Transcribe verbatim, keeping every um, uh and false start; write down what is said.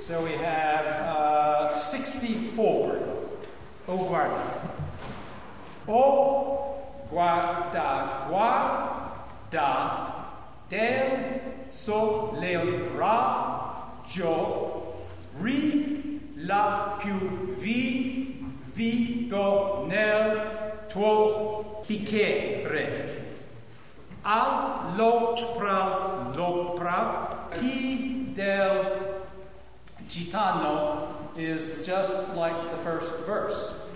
So we have uh, sixty-four. O guarda. O guarda guarda del sole raggio brilla più vivido nel tuo bicchiere. All'opra l'opra chi del gitano is just like the first verse.